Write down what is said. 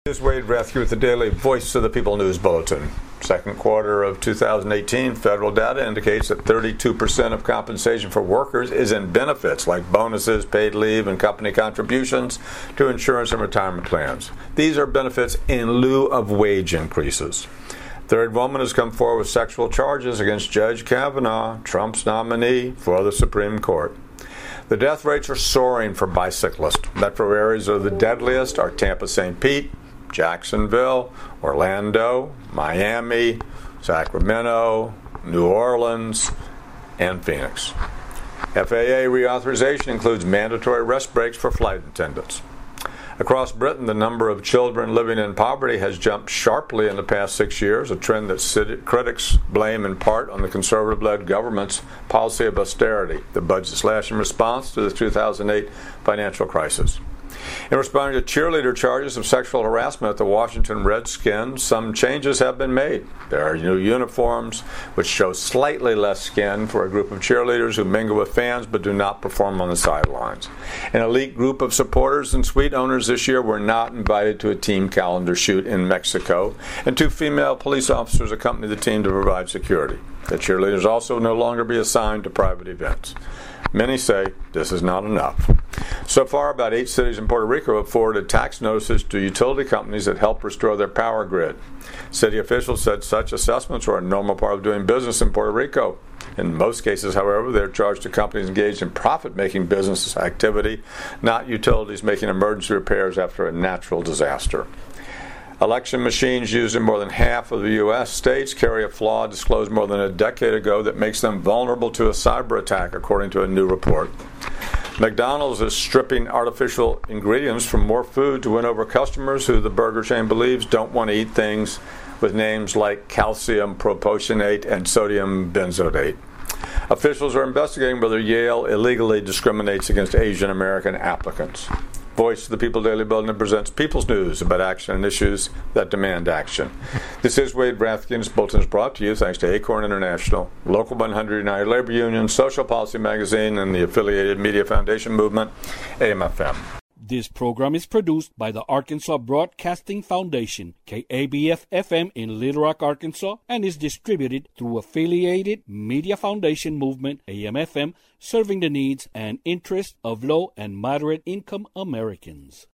This is Wade Rathke with the Daily Voice of the People News Bulletin. Second quarter of 2018, federal data indicates that 32% of compensation for workers is in benefits like bonuses, paid leave, and company contributions to insurance and retirement plans. These are benefits in lieu of wage increases. Third woman has come forward with sexual charges against Judge Kavanaugh, Trump's nominee for the Supreme Court. The death rates are soaring for bicyclists. Metro areas are the deadliest are Tampa, St. Pete, Jacksonville, Orlando, Miami, Sacramento, New Orleans, and Phoenix. FAA reauthorization includes mandatory rest breaks for flight attendants. Across Britain, the number of children living in poverty has jumped sharply in the past 6 years, a trend that critics blame in part on the Conservative-led government's policy of austerity, the budget slash in response to the 2008 financial crisis. In responding to cheerleader charges of sexual harassment at the Washington Redskins, some changes have been made. There are new uniforms, which show slightly less skin for a group of cheerleaders who mingle with fans but do not perform on the sidelines. An elite group of supporters and suite owners this year were not invited to a team calendar shoot in Mexico, and 2 female police officers accompanied the team to provide security. The cheerleaders also no longer be assigned to private events. Many say this is not enough. So far, about 8 cities in Puerto Rico have forwarded tax notices to utility companies that help restore their power grid. City officials said such assessments are a normal part of doing business in Puerto Rico. In most cases, however, they're charged to companies engaged in profit-making business activity, not utilities making emergency repairs after a natural disaster. Election machines used in more than half of the U.S. states carry a flaw disclosed more than a decade ago that makes them vulnerable to a cyber attack, according to a new report. McDonald's is stripping artificial ingredients from more food to win over customers who the burger chain believes don't want to eat things with names like calcium propionate and sodium benzoate. Officials are investigating whether Yale illegally discriminates against Asian American applicants. Voice of the People Daily Bulletin presents People's News about action and issues that demand action. This is Wade Rathke, and this bulletin is brought to you thanks to Acorn International, Local 100 United Labor Union, Social Policy Magazine, and the affiliated Media Foundation Movement, AMFM. This program is produced by the Arkansas Broadcasting Foundation, KABF-FM in Little Rock, Arkansas, and is distributed through affiliated Media Foundation Movement, AMFM, serving the needs and interests of low and moderate income Americans.